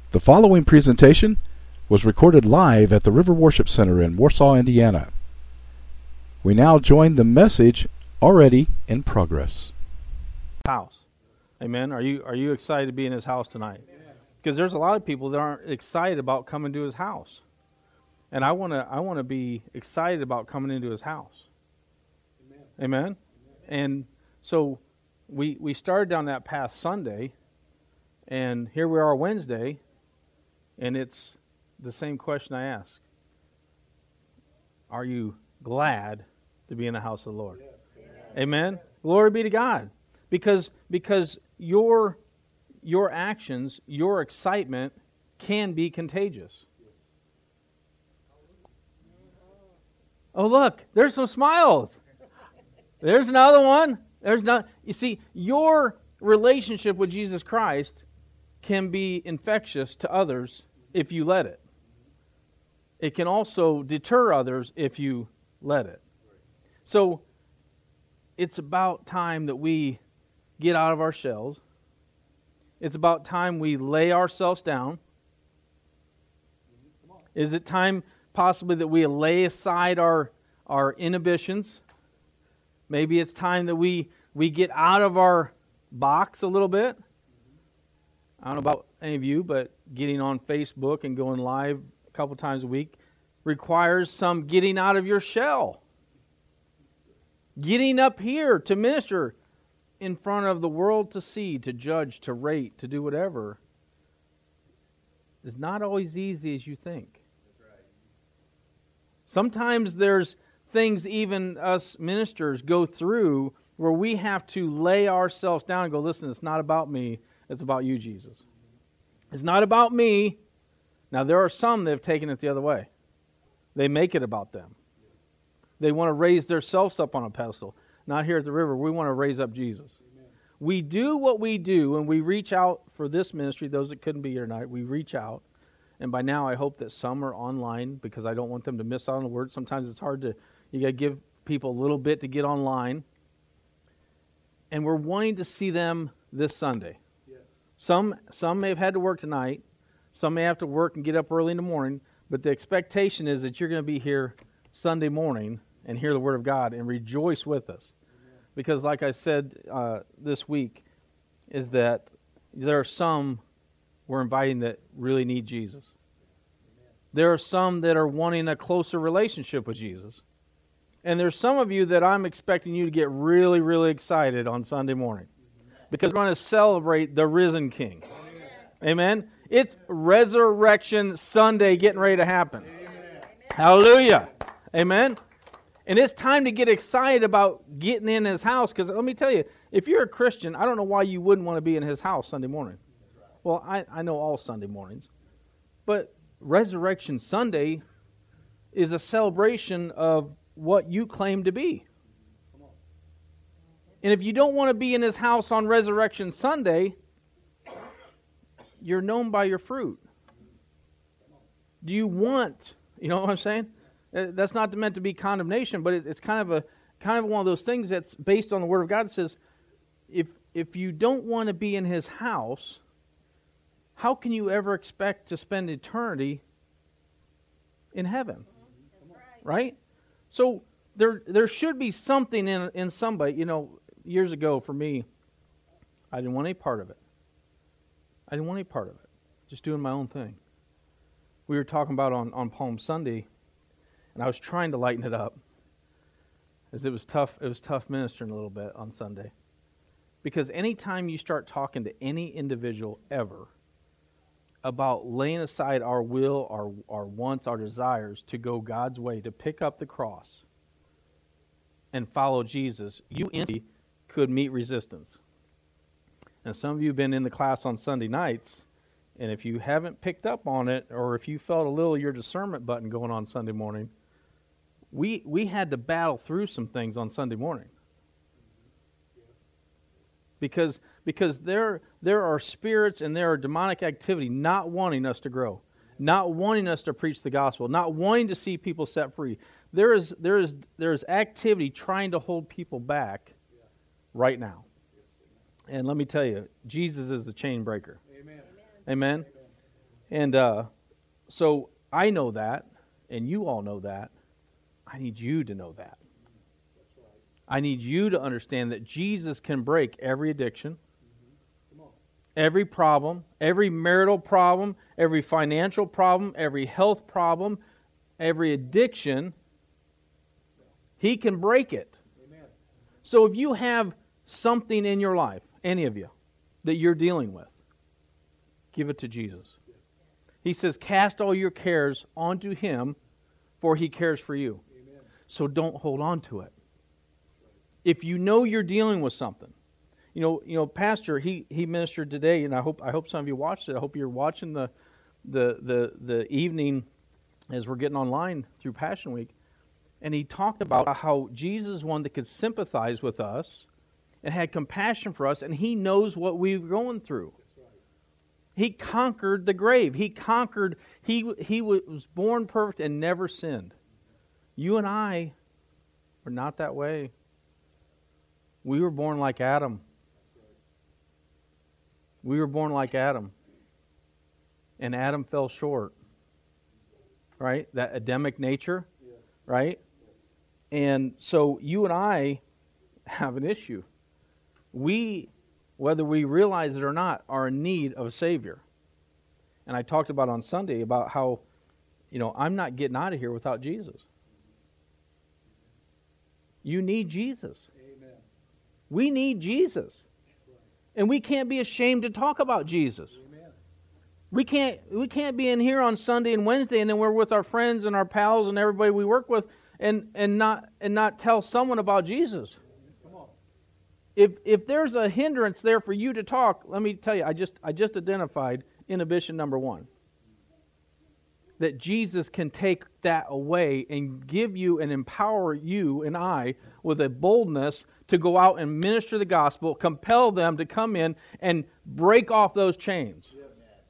The following presentation was recorded live at the River Worship Center in Warsaw, Indiana. We now join the message already in progress. House. Amen. Are you excited to be in his house tonight? Because there's a lot of people that aren't excited about coming to his house. And I want to be excited about coming into his house. Amen. And so we started down that path Sunday, and here we are Wednesday, and it's the same question I ask. Are you glad to be in the house of the Lord? Yes. Amen. Glory be to God. Because your actions, your excitement can be contagious. Oh, look, there's some smiles. There's another one. You see, your relationship with Jesus Christ can be infectious to others if you let it. It can also deter others if you let it. So, it's about time that we get out of our shells. It's about time we lay ourselves down. Is it time possibly that we lay aside our inhibitions? Maybe it's time that we get out of our box a little bit. I don't know about any of you, but getting on Facebook and going live a couple times a week requires some getting out of your shell. Getting up here to minister in front of the world to see, to judge, to rate, to do whatever is not always easy as you think. Sometimes there's things even us ministers go through where we have to lay ourselves down and go, listen, it's not about me, it's about you, Jesus. It's not about me. Now, there are some that have taken it the other way. They make it about them. They want to raise themselves up on a pedestal. Not here at the river. We want to raise up Jesus. Amen. We do what we do, and we reach out for this ministry. Those that couldn't be here tonight, we reach out. And by now, I hope that some are online because I don't want them to miss out on the word. Sometimes it's hard to, you got to give people a little bit to get online. And we're wanting to see them this Sunday. Yes. Some may have had to work tonight. Some may have to work and get up early in the morning. But the expectation is that you're going to be here Sunday morning and hear the Word of God and rejoice with us. Amen. Because like I said this week, is that there are some we're inviting that really need Jesus. Amen. There are some that are wanting a closer relationship with Jesus. And there's some of you that I'm expecting you to get really, really excited on Sunday morning. Because we're going to celebrate the risen King. Amen? It's Resurrection Sunday getting ready to happen. Amen. Hallelujah. Amen? And it's time to get excited about getting in His house. Because let me tell you, if you're a Christian, I don't know why you wouldn't want to be in His house Sunday morning. Well, I know all Sunday mornings. But Resurrection Sunday is a celebration of what you claim to be. And if you don't want to be in His house on Resurrection Sunday, you're known by your fruit. Do you want, you know what I'm saying? That's not meant to be condemnation, but it's kind of one of those things that's based on the Word of God. It says, if you don't want to be in His house, how can you ever expect to spend eternity in heaven? Right? So there should be something in somebody. You know, years ago for me, I didn't want any part of it. I didn't want any part of it. Just doing my own thing. We were talking about on Palm Sunday, and I was trying to lighten it up, as it was tough ministering a little bit on Sunday. Because anytime you start talking to any individual ever about laying aside our will, our wants, our desires to go God's way, to pick up the cross and follow Jesus, you instantly could meet resistance. And some of you have been in the class on Sunday nights, and if you haven't picked up on it, or if you felt a little your discernment button going on Sunday morning, we had to battle through some things on Sunday morning. Because there are spirits and there are demonic activity not wanting us to grow, not wanting us to preach the gospel, not wanting to see people set free. There is activity trying to hold people back right now. And let me tell you, Jesus is the chain breaker. Amen. Amen. And so I know that, and you all know that. I need you to know that. I need you to understand that Jesus can break every addiction, every problem, every marital problem, every financial problem, every health problem, every addiction. He can break it. Amen. So if you have something in your life, any of you, that you're dealing with, give it to Jesus. Yes. He says, cast all your cares onto Him, for He cares for you. Amen. So don't hold on to it. If you know you're dealing with something, you know, Pastor, he ministered today, and I hope some of you watched it. I hope you're watching the evening as we're getting online through Passion Week. And he talked about how Jesus is one that could sympathize with us and had compassion for us, and He knows what we were going through. Right. He conquered the grave. He was born perfect and never sinned. You and I are not that way. We were born like Adam. We were born like Adam. And Adam fell short. Right? That Adamic nature. Yes. Right? Yes. And so you and I have an issue. We, whether we realize it or not, are in need of a Savior. And I talked about on Sunday about how, I'm not getting out of here without Jesus. You need Jesus. Amen. We need Jesus. And we can't be ashamed to talk about Jesus. Amen. We can't be in here on Sunday and Wednesday and then we're with our friends and our pals and everybody we work with and not tell someone about Jesus. Come on. If there's a hindrance there for you to talk, let me tell you, I just identified inhibition number 1. That Jesus can take that away and give you and empower you and I with a boldness to go out and minister the gospel, compel them to come in and break off those chains. Yes.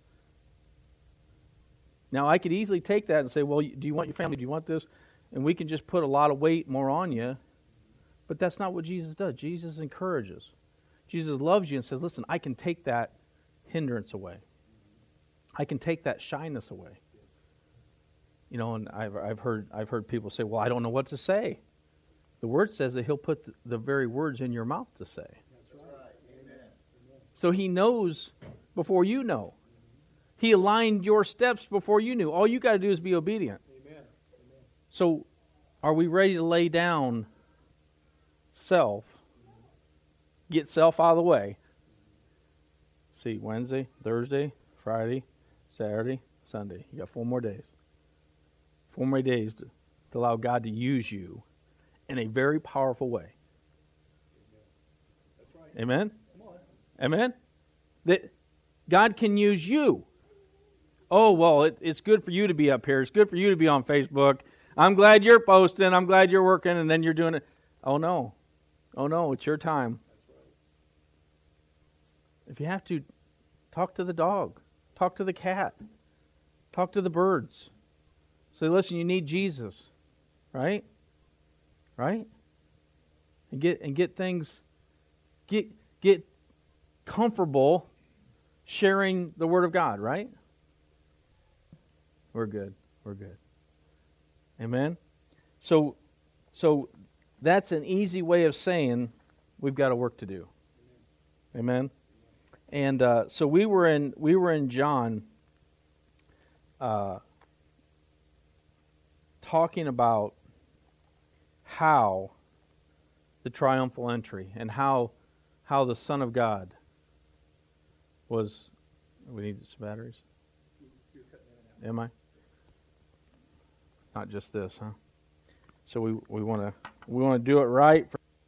Now, I could easily take that and say, well, do you want your family? Do you want this? And we can just put a lot of weight more on you. But that's not what Jesus does. Jesus encourages. Jesus loves you and says, listen, I can take that hindrance away. I can take that shyness away. And I've heard people say, well, I don't know what to say. The Word says that He'll put the very words in your mouth to say. That's right. Amen. So He knows before you know. He aligned your steps before you knew. All you got to do is be obedient. Amen. So are we ready to lay down self, get self out of the way? See, Wednesday, Thursday, Friday, Saturday, Sunday. You got 4 more days. 4 more days to allow God to use you in a very powerful way. That's right. Amen? Amen? That God can use you. Oh, well, it's good for you to be up here. It's good for you to be on Facebook. I'm glad you're posting. I'm glad you're working, and then you're doing it. Oh, no. Oh, no, it's your time. That's right. If you have to, talk to the dog. Talk to the cat. Talk to the birds. Say, listen, you need Jesus. Right? Right? And get things, get comfortable sharing the Word of God, right? We're good. We're good. Amen? So that's an easy way of saying we've got a work to do. Amen? And so we were in John talking about how the triumphal entry and how the Son of God was. We need some batteries. Am I? Not just this, huh? So we want to do it right.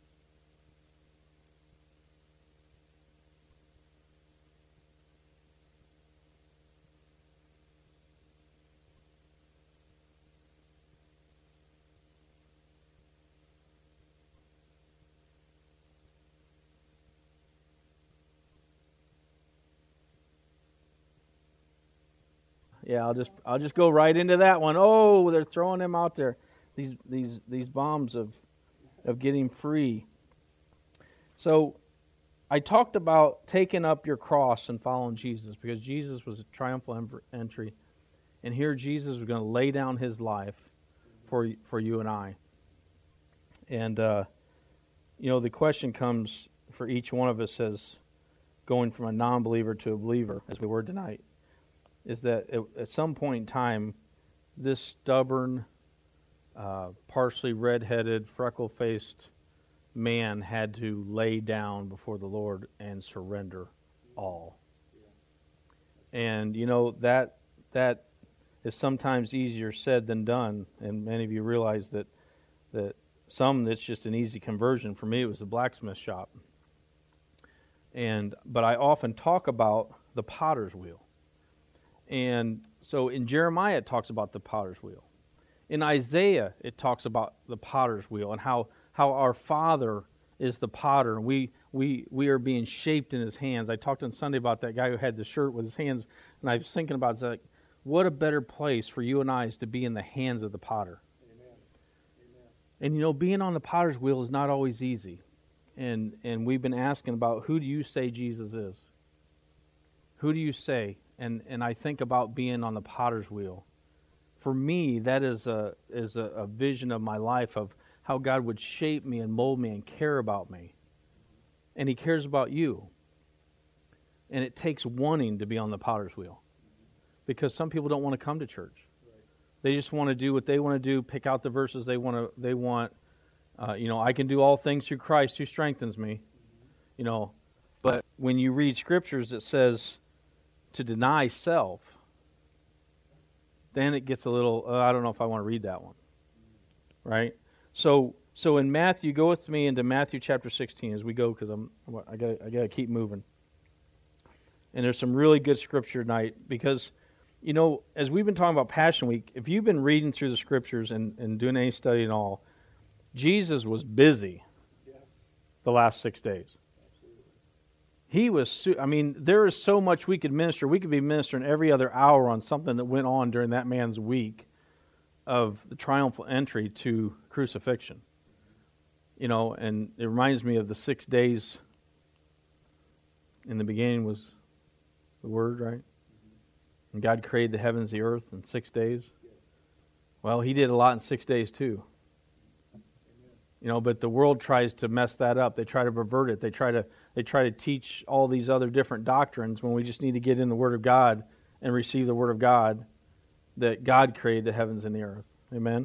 Yeah, I'll just go right into that one. Oh, they're throwing them out there. These bombs of getting free. So I talked about taking up your cross and following Jesus, because Jesus was a triumphal entry. And here Jesus was going to lay down his life for you and I. And, the question comes for each one of us as going from a non-believer to a believer, as we were tonight, is that at some point in time, this stubborn, partially red-headed, freckle-faced man had to lay down before the Lord and surrender all. And, that is sometimes easier said than done, and many of you realize that that's just an easy conversion. For me, it was the blacksmith shop. But I often talk about the potter's wheel. And so in Jeremiah, it talks about the potter's wheel. In Isaiah, it talks about the potter's wheel and how our Father is the potter, and we are being shaped in His hands. I talked on Sunday about that guy who had the shirt with his hands, and I was thinking about it, like, what a better place for you and I is to be in the hands of the potter. Amen. Amen. And being on the potter's wheel is not always easy. And we've been asking about, who do you say Jesus is? Who do you say? And I think about being on the potter's wheel. For me, that is a vision of my life of how God would shape me and mold me and care about me. And He cares about you. And it takes wanting to be on the potter's wheel. Because some people don't want to come to church. They just want to do what they want to do, pick out the verses they want. I can do all things through Christ who strengthens me. But when you read scriptures, it says to deny self. Then it gets a little, I don't know if I want to read that one. Right? So in Matthew, go with me into Matthew chapter 16 as we go, because I got to keep moving. And there's some really good scripture tonight, because as we've been talking about Passion Week, if you've been reading through the scriptures and doing any study and all, Jesus was busy the last 6 days. He was, there is so much we could minister. We could be ministering every other hour on something that went on during that man's week of the triumphal entry to crucifixion. And it reminds me of the 6 days. In the beginning was the Word, right? And God created the heavens, the earth in 6 days. Well, He did a lot in 6 days too. But the world tries to mess that up. They try to pervert it. They try to teach all these other different doctrines when we just need to get in the Word of God and receive the Word of God, that God created the heavens and the earth. Amen.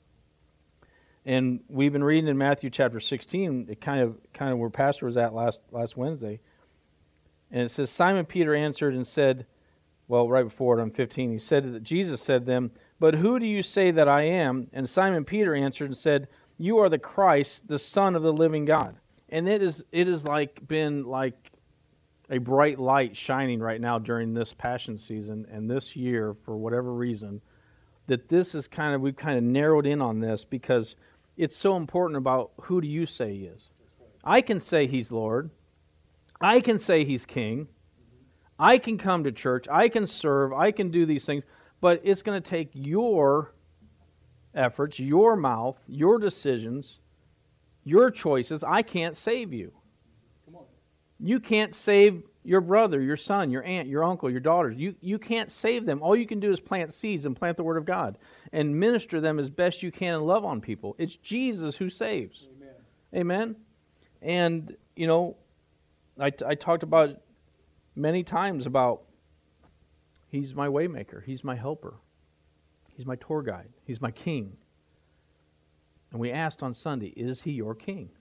And we've been reading in Matthew chapter 16, it kind of where Pastor was at last Wednesday. And it says, Simon Peter answered and said, right before it on 15, he said that Jesus said to them, "But who do you say that I am?" And Simon Peter answered and said, "You are the Christ, the Son of the living God." And it is been like a bright light shining right now during this Passion season and this year, for whatever reason, that this is we've kind of narrowed in on this, because it's so important about who do you say He is. I can say He's Lord. I can say He's King. I can come to church. I can serve. I can do these things. But it's going to take your efforts, your mouth, your decisions, your choices. I can't save you. Come on. You can't save your brother, your son, your aunt, your uncle, your daughters. You can't save them. All you can do is plant seeds and plant the Word of God and minister them as best you can and love on people. It's Jesus who saves. Amen. And, I talked about many times about He's my waymaker. He's my helper. He's my tour guide. He's my king. And we asked on Sunday, is He your king?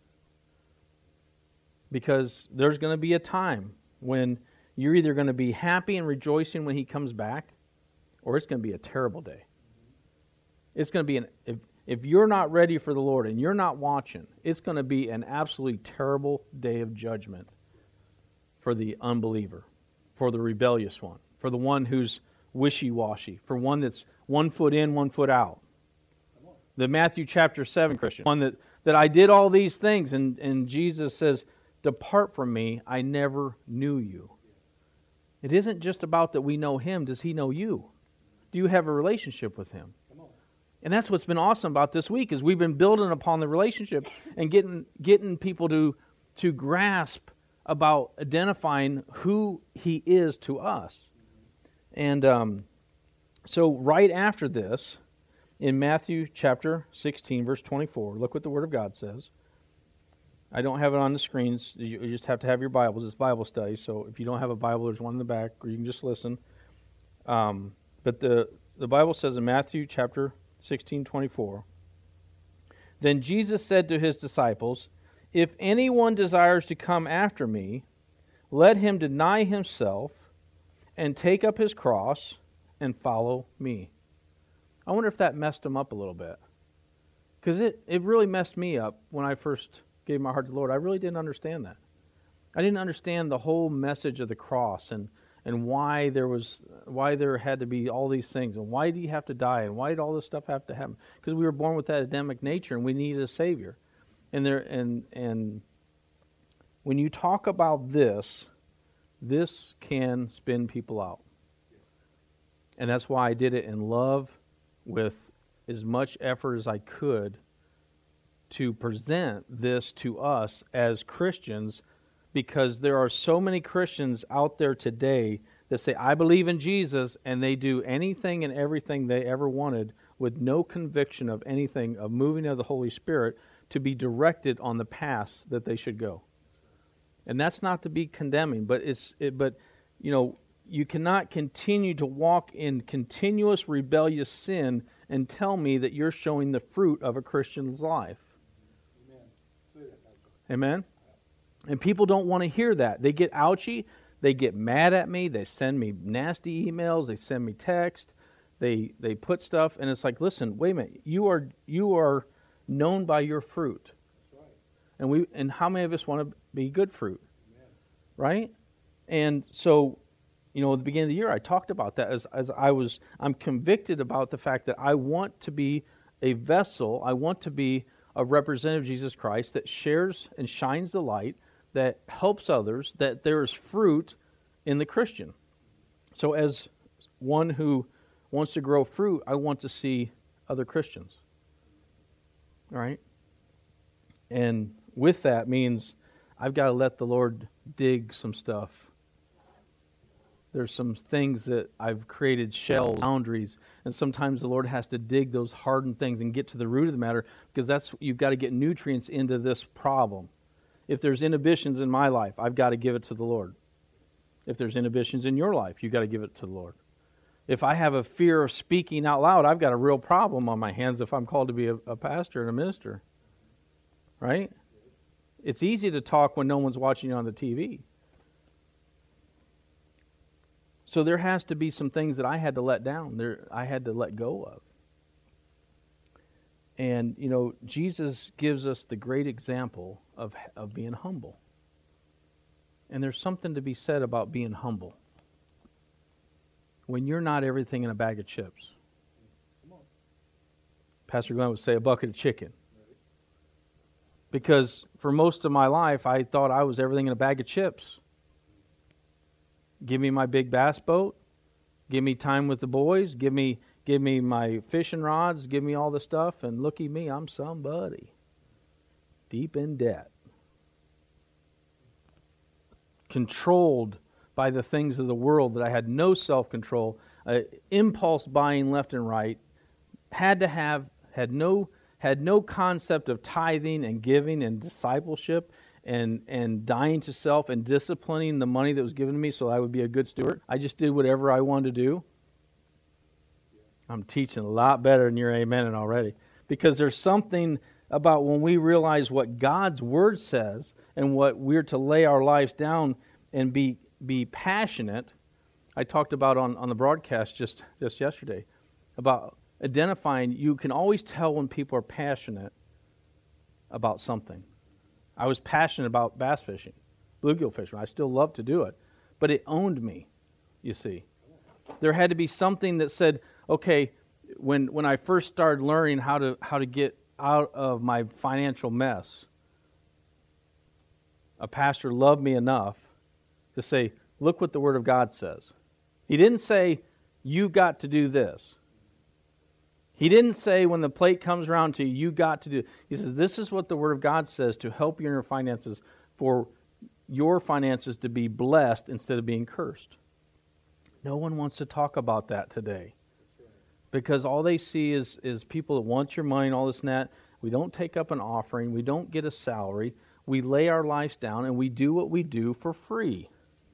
Because there's going to be a time when you're either going to be happy and rejoicing when He comes back, or it's going to be a terrible day. It's going to be if you're not ready for the Lord and you're not watching, it's going to be an absolutely terrible day of judgment for the unbeliever, for the rebellious one, for the one who's wishy-washy, for one that's 1 foot in, 1 foot out. The Matthew chapter 7 Christian, one that I did all these things, and Jesus says, "Depart from me, I never knew you." It isn't just about that we know Him. Does He know you? Do you have a relationship with Him? And that's what's been awesome about this week, is we've been building upon the relationship and getting people to grasp about identifying who He is to us. And so right after this, in Matthew chapter 16, verse 24, look what the Word of God says. I don't have it on the screens. You just have to have your Bibles. It's Bible study, so if you don't have a Bible, there's one in the back, or you can just listen. But the Bible says in Matthew chapter 16, 24, "Then Jesus said to His disciples, 'If anyone desires to come after me, let him deny himself and take up his cross and follow me.'" I wonder if that messed him up a little bit. Because it really messed me up when I first gave my heart to the Lord. I really didn't understand that. I didn't understand the whole message of the cross and why there had to be all these things, and why do you have to die, and why did all this stuff have to happen? Because we were born with that Adamic nature, and we needed a Savior. And when you talk about this can spin people out. And that's why I did it in love, with as much effort as I could, to present this to us as Christians, because there are so many Christians out there today that say, "I believe in Jesus," and they do anything and everything they ever wanted with no conviction of anything, of moving of the Holy Spirit, to be directed on the path that they should go. And that's not to be condemning, but you cannot continue to walk in continuous rebellious sin and tell me that you're showing the fruit of a Christian's life. Amen? And people don't want to hear that. They get ouchy. They get mad at me. They send me nasty emails. They send me text. They put stuff, and it's like, listen, wait a minute. You are known by your fruit. And how many of us want to be good fruit? Right? And so, at the beginning of the year, I talked about that as I'm convicted about the fact that I want to be a vessel. I want to be a representative of Jesus Christ that shares and shines the light, that helps others, that there is fruit in the Christian. So as one who wants to grow fruit, I want to see other Christians. All right? And with that means I've got to let the Lord dig some stuff. There's some things that I've created shells, boundaries, and sometimes the Lord has to dig those hardened things and get to the root of the matter, because you've got to get nutrients into this problem. If there's inhibitions in my life, I've got to give it to the Lord. If there's inhibitions in your life, you've got to give it to the Lord. If I have a fear of speaking out loud, I've got a real problem on my hands if I'm called to be a pastor and a minister. Right? It's easy to talk when no one's watching you on the TV. So there has to be some things that I had to let down. I had to let go of. And, Jesus gives us the great example of being humble. And there's something to be said about being humble. When you're not everything in a bag of chips. Pastor Glenn would say a bucket of chicken. Because for most of my life, I thought I was everything in a bag of chips. Give me my big bass boat. Give me time with the boys. Give me my fishing rods. Give me all the stuff. And look at me, I'm somebody. Deep in debt. Controlled by the things of the world that I had no self-control. Impulse buying left and right. Had no concept of tithing and giving and discipleship. And dying to self and disciplining the money that was given to me so I would be a good steward. I just did whatever I wanted to do. I'm teaching a lot better than you're amening already. Because there's something about when we realize what God's Word says and what we're to lay our lives down and be passionate. I talked about on the broadcast just yesterday about identifying. You can always tell when people are passionate about something. I was passionate about bass fishing, bluegill fishing. I still love to do it. But it owned me, you see. There had to be something that said, okay, when I first started learning how to get out of my financial mess, a pastor loved me enough to say, look what the Word of God says. He didn't say, you got to do this. He didn't say when the plate comes around to you, you got to do. He says, this is what the Word of God says to help you in your finances for your finances to be blessed instead of being cursed. No one wants to talk about that today. Because all they see is people that want your money and all this and that. We don't take up an offering. We don't get a salary. We lay our lives down and we do what we do for free.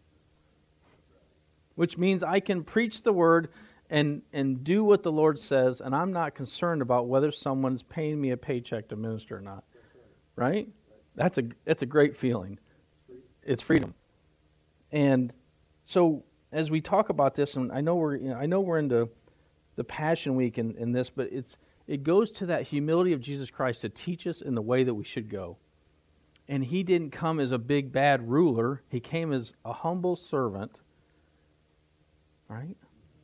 Which means I can preach the word and do what the Lord says, and I'm not concerned about whether someone's paying me a paycheck to minister or not. Right? That's a great feeling. It's freedom. And so as we talk about this, and I know we're into the Passion Week in this, but it goes to that humility of Jesus Christ to teach us in the way that we should go. And He didn't come as a big bad ruler. He came as a humble servant. Right?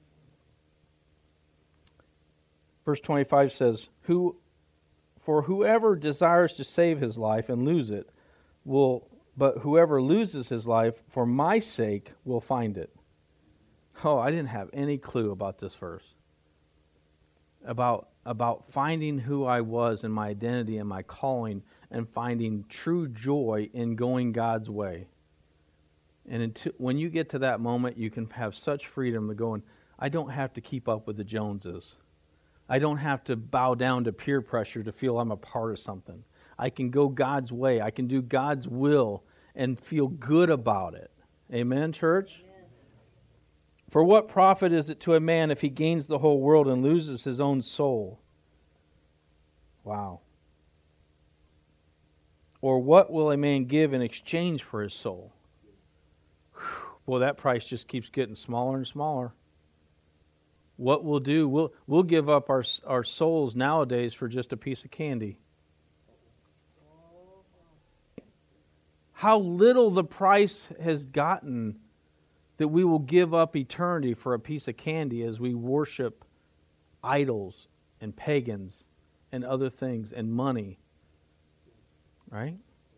Verse 25 says, For whoever desires to save his life and lose it but whoever loses his life for my sake will find it. Oh, I didn't have any clue about this verse. About finding who I was and my identity and my calling and finding true joy in going God's way. And when you get to that moment, you can have such freedom to go, and I don't have to keep up with the Joneses. I don't have to bow down to peer pressure to feel I'm a part of something. I can go God's way. I can do God's will and feel good about it. Amen, church? Amen. For what profit is it to a man if he gains the whole world and loses his own soul? Wow. Or what will a man give in exchange for his soul? Well, that price just keeps getting smaller and smaller. What we'll do, we'll give up our souls nowadays for just a piece of candy. How little the price has gotten that we will give up eternity for a piece of candy as we worship idols and pagans and other things and money. Right?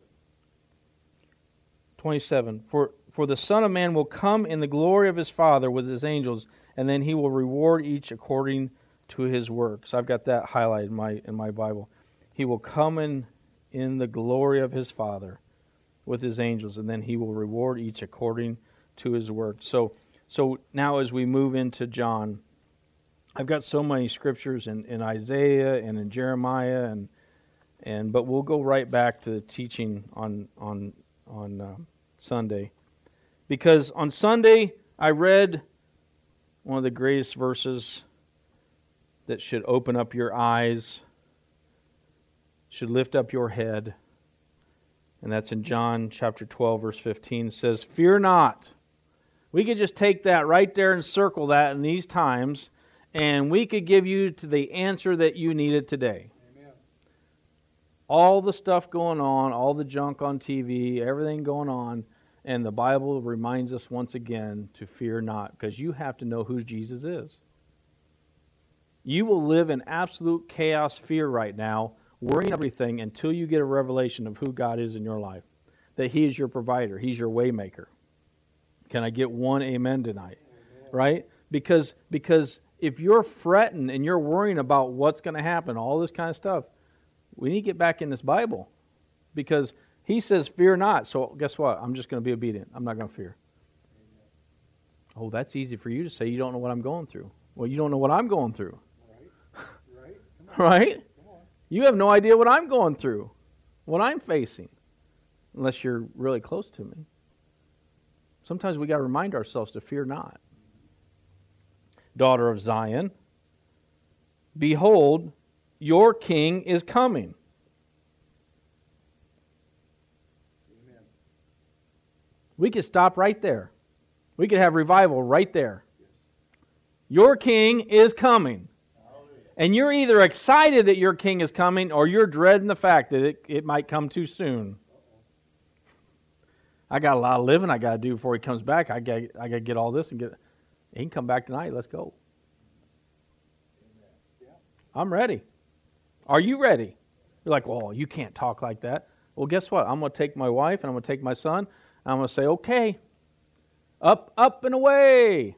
27. For the Son of Man will come in the glory of His Father with His angels, and then He will reward each according to his works. I've got that highlighted in my Bible. He will come in the glory of His Father with His angels, and then He will reward each according to his works. So now as we move into John, I've got so many scriptures in Isaiah and in Jeremiah, but we'll go right back to the teaching on Sunday. Because on Sunday, I read one of the greatest verses that should open up your eyes, should lift up your head. And that's in John chapter 12, verse 15. It says, "Fear not." We could just take that right there and circle that in these times, and we could give you to the answer that you needed today. Amen. All the stuff going on, all the junk on TV, everything going on, and the Bible reminds us once again to fear not, because you have to know who Jesus is. You will live in absolute chaos, fear right now, worrying everything until you get a revelation of who God is in your life. That He is your provider. He's your way maker. Can I get one amen tonight? Amen. Right? Because if you're fretting and you're worrying about what's going to happen, all this kind of stuff, we need to get back in this Bible. Because He says, fear not. So guess what? I'm just going to be obedient. I'm not going to fear. Amen. Oh, that's easy for you to say. You don't know what I'm going through. Well, you don't know what I'm going through. Right? Right? You have no idea what I'm going through, what I'm facing, unless you're really close to me. Sometimes we got to remind ourselves to fear not. Daughter of Zion, behold, your king is coming. Amen. We could stop right there. We could have revival right there. Yes. Your king is coming. And you're either excited that your king is coming, or you're dreading the fact that it might come too soon. I got a lot of living I got to do before He comes back. I got to get all this and get. He can come back tonight. Let's go. I'm ready. Are you ready? You're like, well, you can't talk like that. Well, guess what? I'm going to take my wife and I'm going to take my son. And I'm going to say, okay, up and away.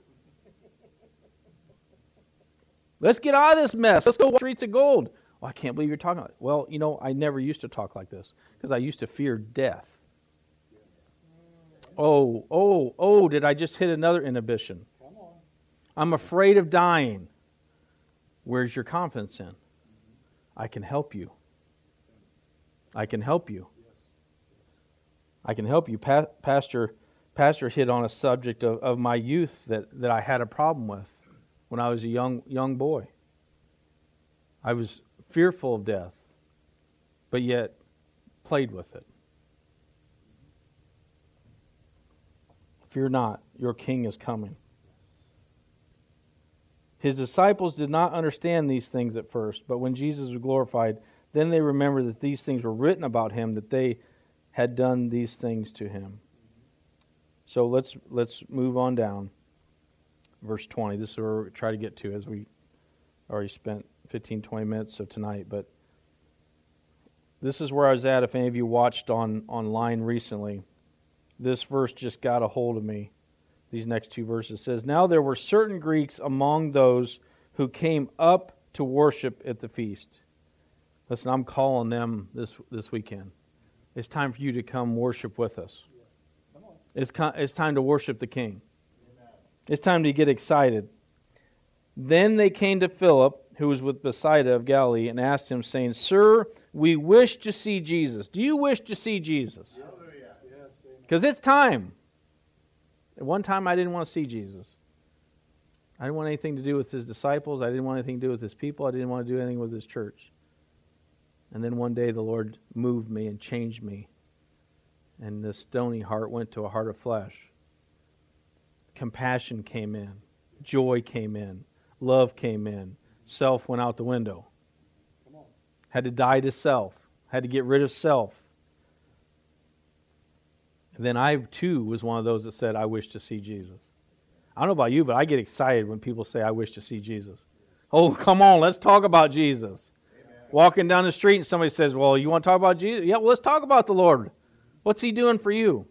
Let's get out of this mess. Let's go streets of gold. Oh, I can't believe you're talking like that. Well, I never used to talk like this because I used to fear death. Oh, did I just hit another inhibition? Come on. I'm afraid of dying. Where's your confidence in? I can help you. I can help you. I can help you. Pastor hit on a subject of my youth that I had a problem with when I was a young boy. I was fearful of death, but yet played with it. Fear not, your king is coming. His disciples did not understand these things at first, but when Jesus was glorified, then they remembered that these things were written about him, that they had done these things to him. So let's move on down. Verse 20. This is where we try to get to as we already spent 15, 20 minutes of tonight. But this is where I was at. If any of you watched online recently, this verse just got a hold of me. These next two verses says, "Now there were certain Greeks among those who came up to worship at the feast." Listen, I'm calling them this weekend. It's time for you to come worship with us. It's time to worship the King. It's time to get excited. Then they came to Philip, who was with Bethsaida of Galilee, and asked him, saying, "Sir, we wish to see Jesus." Do you wish to see Jesus? Because it's time. At one time, I didn't want to see Jesus. I didn't want anything to do with his disciples. I didn't want anything to do with his people. I didn't want to do anything with his church. And then one day the Lord moved me and changed me. And this stony heart went to a heart of flesh. Compassion came in. Joy came in. Love came in. Self went out the window. Had to die to self. Had to get rid of self. And then I, too, was one of those that said, I wish to see Jesus. I don't know about you, but I get excited when people say, I wish to see Jesus. Oh, come on, let's talk about Jesus. Amen. Walking down the street and somebody says, well, you want to talk about Jesus? Yeah, well, let's talk about the Lord. What's He doing for you?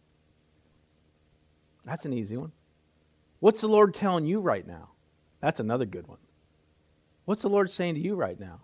That's an easy one. What's the Lord telling you right now? That's another good one. What's the Lord saying to you right now?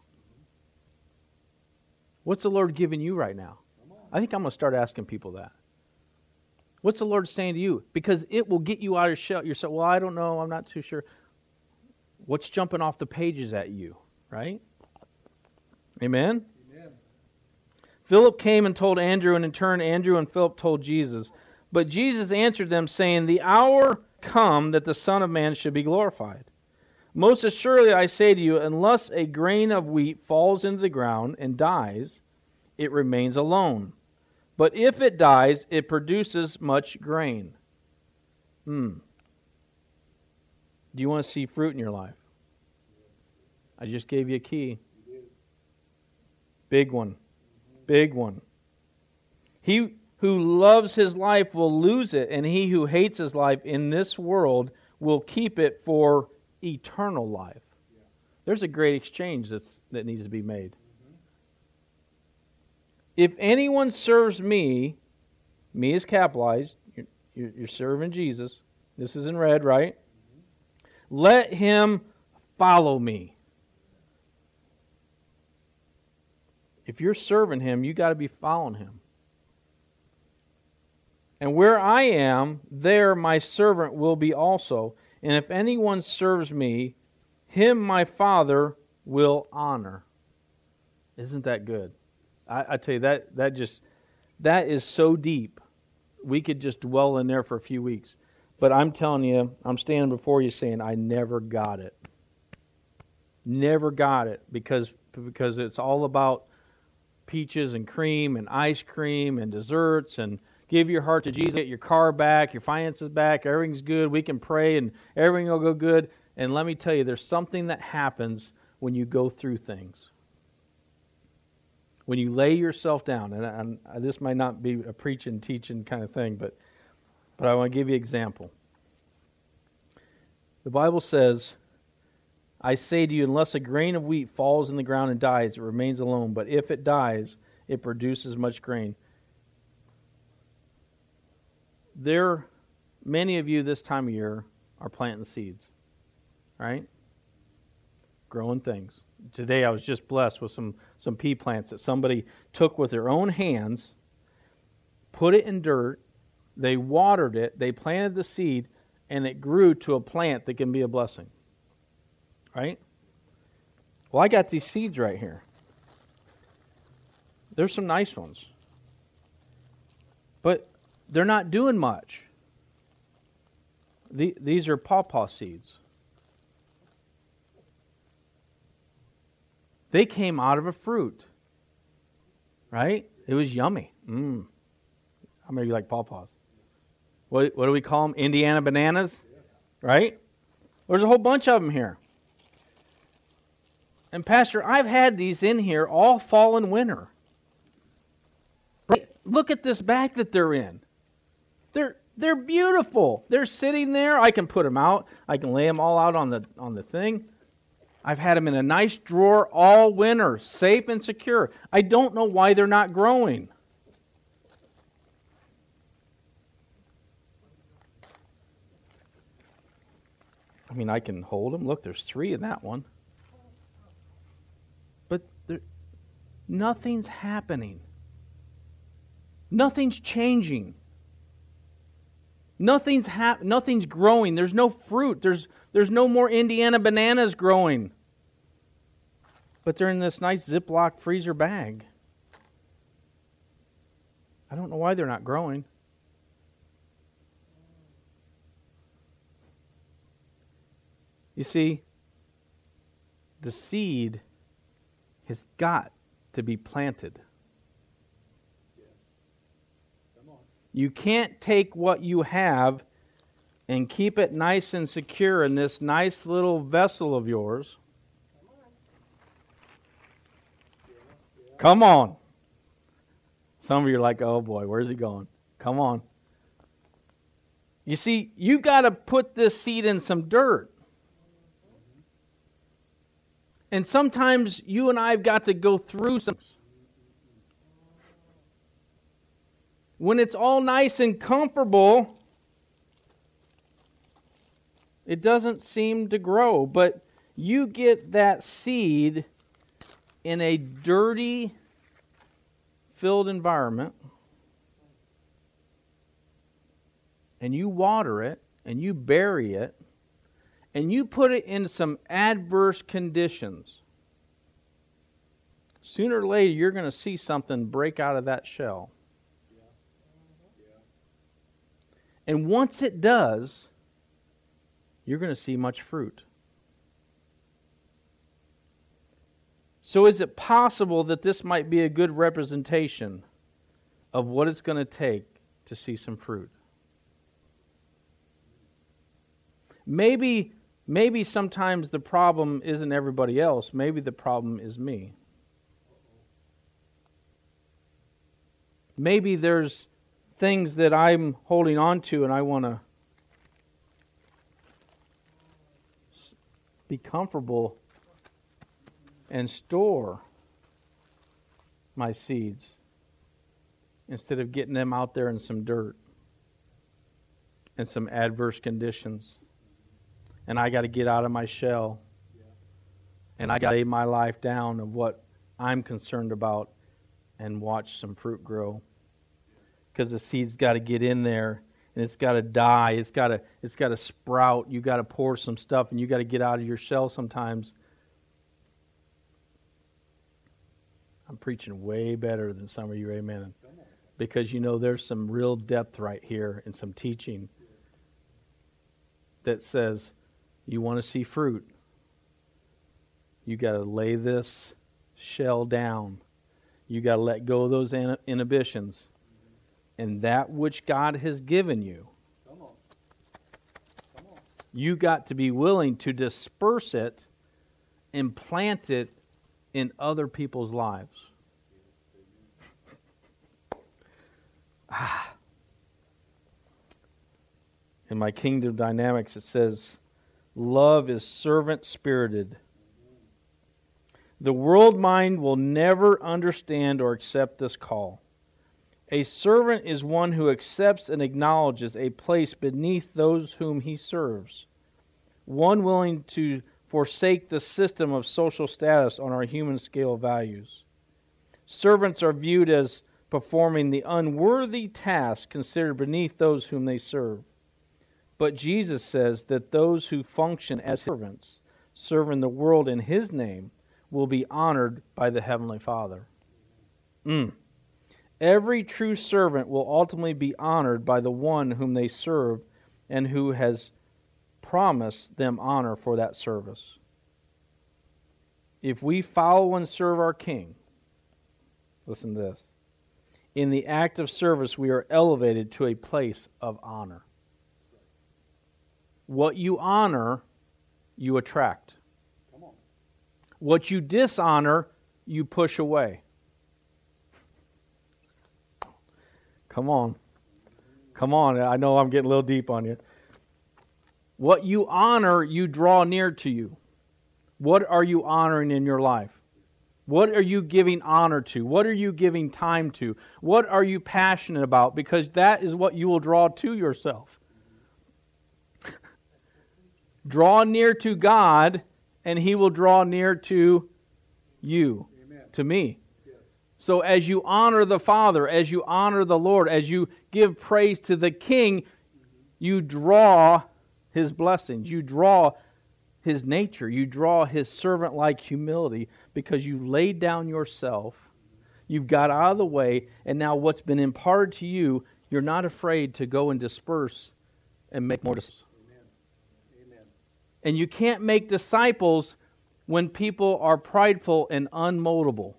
What's the Lord giving you right now? I think I'm going to start asking people that. What's the Lord saying to you? Because it will get you out of yourself. Well, I don't know. I'm not too sure. What's jumping off the pages at you, right? Amen? Amen. Philip came and told Andrew, and in turn Andrew and Philip told Jesus. But Jesus answered them, saying, "The hour come that the Son of Man should be glorified. Most assuredly I say to you, unless a grain of wheat falls into the ground and dies, it remains alone. But if it dies, it produces much grain." Do you want to see fruit in your life? I just gave you a key. Big one. Big one. He who loves his life will lose it, and he who hates his life in this world will keep it for eternal life. There's a great exchange that needs to be made. If anyone serves me is capitalized, you're serving Jesus. This is in red, right? Let him follow me. If you're serving him, you got to be following him. And where I am, there my servant will be also. And if anyone serves me, him my Father will honor. Isn't that good? I tell you, that is so deep. We could just dwell in there for a few weeks. But I'm telling you, I'm standing before you saying, I never got it. Never got it. Because it's all about peaches and cream and ice cream and desserts and give your heart to Jesus, get your car back, your finances back, everything's good, we can pray and everything will go good. And let me tell you, there's something that happens when you go through things. When you lay yourself down, and this might not be a preaching, teaching kind of thing, but I want to give you an example. The Bible says, I say to you, unless a grain of wheat falls in the ground and dies, it remains alone. But if it dies, it produces much grain. Many of you this time of year are planting seeds, right? Growing things. Today I was just blessed with some pea plants that somebody took with their own hands, put it in dirt, They watered it, they planted the seed, and it grew to a plant that can be a blessing. Right? Well, I got these seeds right here. There's some nice ones. But they're not doing much. These are pawpaw seeds. They came out of a fruit. Right? It was yummy. How many of you like pawpaws? What do we call them? Indiana bananas? Right? There's a whole bunch of them here. And Pastor, I've had these in here all fall and winter. Right? Look at this bag that they're in. They're beautiful. They're sitting there. I can put them out. I can lay them all out on the thing. I've had them in a nice drawer all winter, safe and secure. I don't know why they're not growing. I mean, I can hold them. Look, there's 3 in that one. But nothing's happening. Nothing's changing. Nothing's growing. There's no fruit. There's no more Indiana bananas growing. But they're in this nice Ziploc freezer bag. I don't know why they're not growing. You see, the seed has got to be planted. You can't take what you have and keep it nice and secure in this nice little vessel of yours. Come on. Some of you are like, oh boy, where's he going? Come on. You see, you've got to put this seed in some dirt. And sometimes you and I have got to go through some. When it's all nice and comfortable, it doesn't seem to grow. But you get that seed in a dirty, filled environment, and you water it, and you bury it, and you put it in some adverse conditions. Sooner or later, you're going to see something break out of that shell. And once it does, you're going to see much fruit. So is it possible that this might be a good representation of what it's going to take to see some fruit? Maybe sometimes the problem isn't everybody else. Maybe the problem is me. Maybe there's things that I'm holding on to and I want to be comfortable and store my seeds instead of getting them out there in some dirt and some adverse conditions. And I got to get out of my shell and I got to lay my life down of what I'm concerned about and watch some fruit grow. Because the seed's got to get in there, and it's got to die. It's got to sprout. You got to pour some stuff, and you got to get out of your shell sometimes. I'm preaching way better than some of you, amen. Because you know there's some real depth right here and some teaching that says you want to see fruit. You got to lay this shell down. You got to let go of those inhibitions. And that which God has given you, you got to be willing to disperse it and plant it in other people's lives. In my Kingdom Dynamics, it says, love is servant-spirited. The world mind will never understand or accept this call. A servant is one who accepts and acknowledges a place beneath those whom he serves. One willing to forsake the system of social status on our human scale of values. Servants are viewed as performing the unworthy task considered beneath those whom they serve. But Jesus says that those who function as servants, serving the world in His name, will be honored by the Heavenly Father. Every true servant will ultimately be honored by the one whom they serve and who has promised them honor for that service. If we follow and serve our King, listen to this, in the act of service we are elevated to a place of honor. What you honor, you attract. What you dishonor, you push away. Come on. Come on. I know I'm getting a little deep on you. What you honor, you draw near to you. What are you honoring in your life? What are you giving honor to? What are you giving time to? What are you passionate about? Because that is what you will draw to yourself. Draw near to God, and He will draw near to you, Amen. To me. Yes. So as you honor the Father, as you honor the Lord, as you give praise to the King, you draw His blessings. You draw His nature. You draw His servant-like humility because you laid down yourself. You've got out of the way, and now what's been imparted to you, you're not afraid to go and disperse and make more disciples. And you can't make disciples when people are prideful and unmoldable.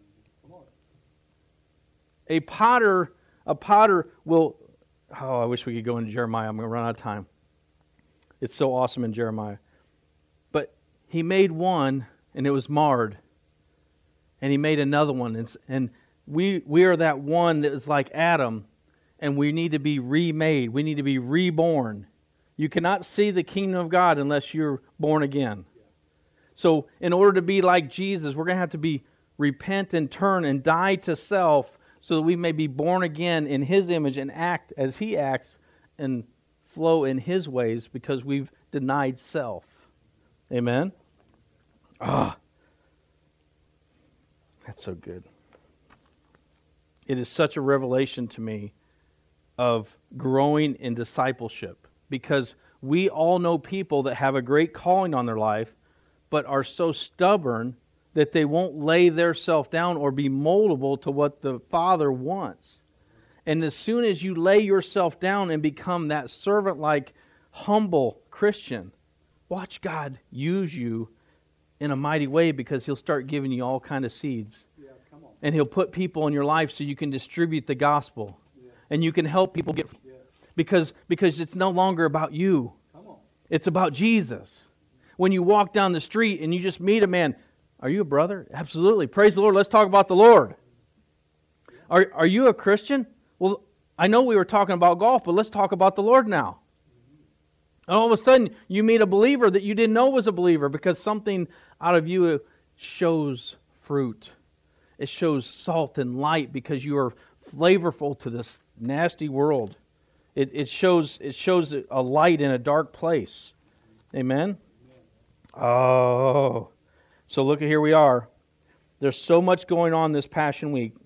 A potter will... Oh, I wish we could go into Jeremiah. I'm going to run out of time. It's so awesome in Jeremiah. But he made one, and it was marred. And he made another one. And we are that one that is like Adam, and we need to be remade. We need to be reborn. You cannot see the kingdom of God unless you're born again. So in order to be like Jesus, we're going to have to repent and turn and die to self so that we may be born again in His image and act as He acts and flow in His ways because we've denied self. Amen? That's so good. It is such a revelation to me of growing in discipleship. Because we all know people that have a great calling on their life, but are so stubborn that they won't lay their self down or be moldable to what the Father wants. And as soon as you lay yourself down and become that servant-like, humble Christian, watch God use you in a mighty way because He'll start giving you all kind of seeds. Yeah, come on. And He'll put people in your life so you can distribute the gospel. Yes. And you can help people get... Because it's no longer about you. It's about Jesus. When you walk down the street and you just meet a man, are you a brother? Absolutely. Praise the Lord. Let's talk about the Lord. Are you a Christian? Well, I know we were talking about golf, but let's talk about the Lord now. And all of a sudden, you meet a believer that you didn't know was a believer because something out of you shows fruit. It shows salt and light because you are flavorful to this nasty world. It shows a light in a dark place. Amen? Oh. So look at here we are. There's so much going on this Passion Week.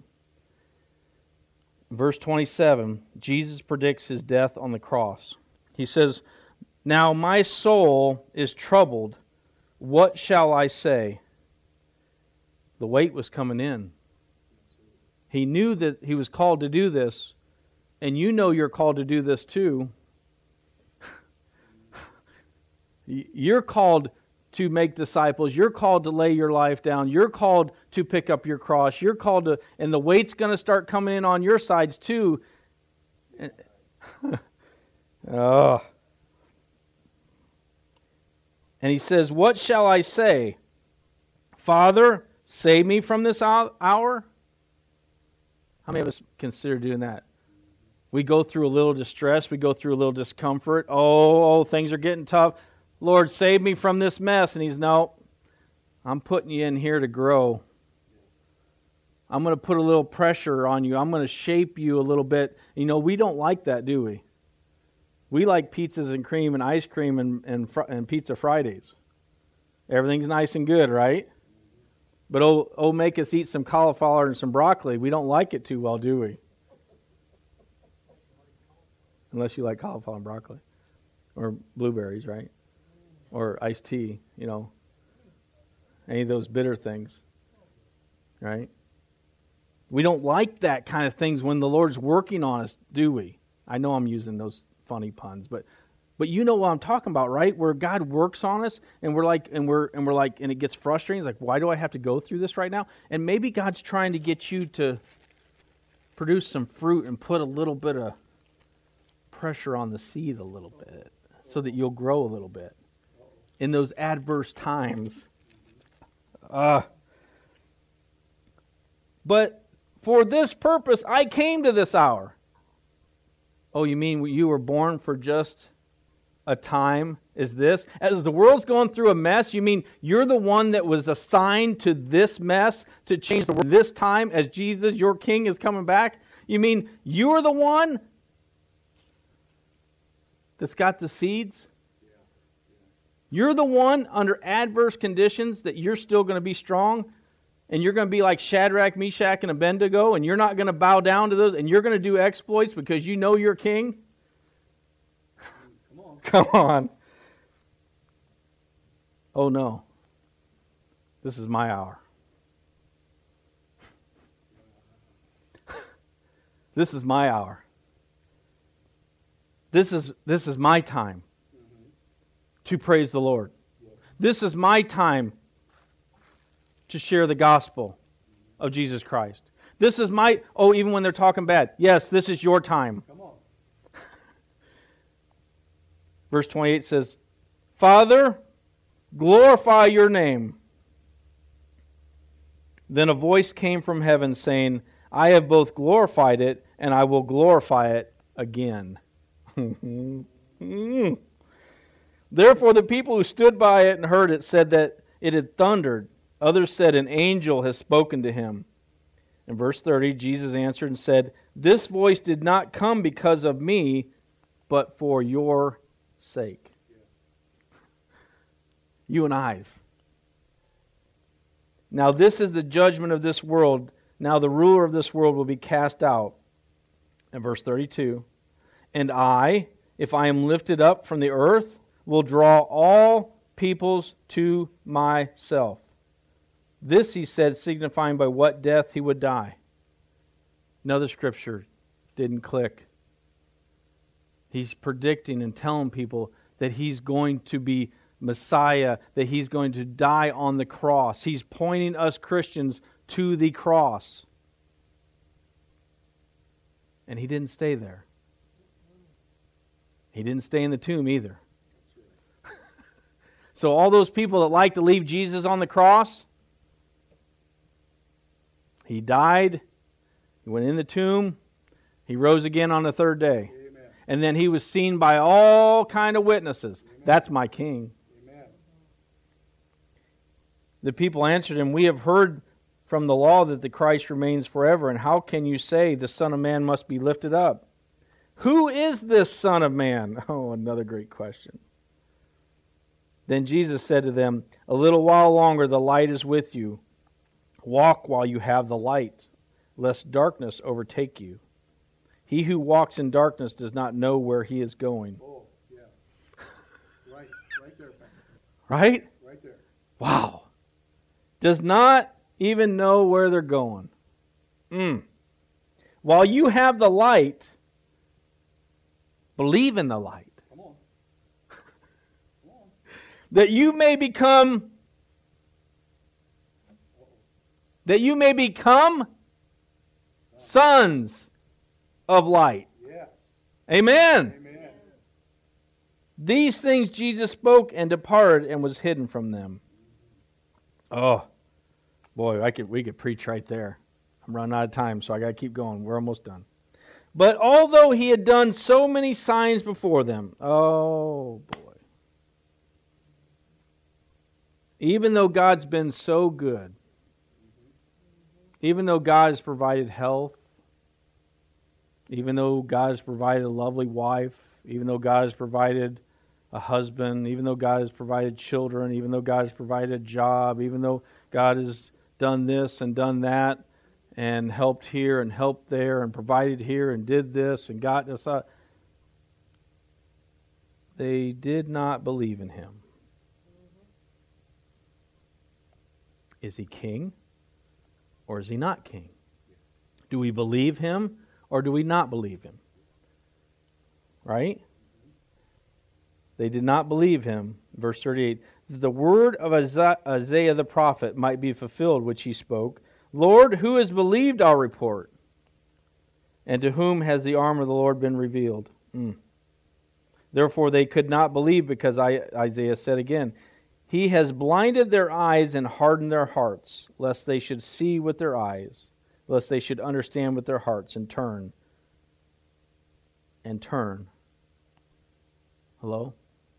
Verse 27, Jesus predicts His death on the cross. He says, "Now my soul is troubled. What shall I say?" The weight was coming in. He knew that He was called to do this. And you know you're called to do this too. You're called to make disciples. You're called to lay your life down. You're called to pick up your cross. You're called to, and the weight's going to start coming in on your sides too. Oh. And He says, "What shall I say? Father, save me from this hour?" How many of us consider doing that? We go through a little distress. We go through a little discomfort. Oh, things are getting tough. Lord, save me from this mess. And He's, no, I'm putting you in here to grow. I'm going to put a little pressure on you. I'm going to shape you a little bit. You know, we don't like that, do we? We like pizzas and cream and ice cream and Pizza Fridays. Everything's nice and good, right? But make us eat some cauliflower and some broccoli. We don't like it too well, do we? Unless you like cauliflower and broccoli. Or blueberries, right? Or iced tea, Any of those bitter things. Right? We don't like that kind of things when the Lord's working on us, do we? I know I'm using those funny puns, but you know what I'm talking about, right? Where God works on us, and we're like, and it gets frustrating. It's like, why do I have to go through this right now? And maybe God's trying to get you to produce some fruit and put a little bit of pressure on the seed a little bit, so that you'll grow a little bit in those adverse times. But for this purpose, I came to this hour. Oh, you mean you were born for just a time as this? As the world's going through a mess, you mean you're the one that was assigned to this mess to change the world this time as Jesus, your King, is coming back? You mean you're the one that's got the seeds? You're the one under adverse conditions that you're still going to be strong, and you're going to be like Shadrach, Meshach, and Abednego, and you're not going to bow down to those, and you're going to do exploits because you know you're king? Come on. Oh no. This is my hour. This is my hour. This is my time to praise the Lord. This is my time to share the gospel of Jesus Christ. This is my, even when they're talking bad, yes, this is your time. Come on. Verse 28 says, Father, glorify your name. Then a voice came from heaven saying, I have both glorified it, and I will glorify it again. Therefore the people who stood by it and heard it said that it had thundered. Others said, an angel has spoken to him. In verse 30, Jesus answered and said, this voice did not come because of me, but for your sake. You and I. Now this is the judgment of this world. Now the ruler of this world will be cast out. In verse 32, and I, if I am lifted up from the earth, will draw all peoples to myself. This he said, signifying by what death he would die. Another scripture didn't click. He's predicting and telling people that he's going to be Messiah, that he's going to die on the cross. He's pointing us Christians to the cross. And he didn't stay there. He didn't stay in the tomb either. So all those people that like to leave Jesus on the cross, he died, he went in the tomb, he rose again on the third day. Amen. And then he was seen by all kind of witnesses. Amen. That's my King. Amen. The people answered him, we have heard from the law that the Christ remains forever, and how can you say the Son of Man must be lifted up? Who is this Son of Man? Oh, another great question. Then Jesus said to them, a little while longer the light is with you. Walk while you have the light, lest darkness overtake you. He who walks in darkness does not know where he is going. Oh, yeah. Right there, Pastor. Right? Right there. Wow. Does not even know where they're going. While you have the light, believe in the light. Come on. Come on. That you may become sons of light. Yes. Amen. Amen. These things Jesus spoke and departed and was hidden from them. Oh, boy, we could preach right there. I'm running out of time, so I got to keep going. We're almost done. But although he had done so many signs before them, oh boy. Even though God's been so good, even though God has provided health, even though God has provided a lovely wife, even though God has provided a husband, even though God has provided children, even though God has provided a job, even though God has done this and done that and helped here and helped there and provided here and did this and got this out. They did not believe in him. Is he king or is he not king? Do we believe him or do we not believe him? Right? They did not believe him. Verse 38, the word of Isaiah the prophet might be fulfilled, which he spoke. Lord, who has believed our report? And to whom has the arm of the Lord been revealed? Therefore they could not believe, because Isaiah said again, He has blinded their eyes and hardened their hearts, lest they should see with their eyes, lest they should understand with their hearts and turn. Hello?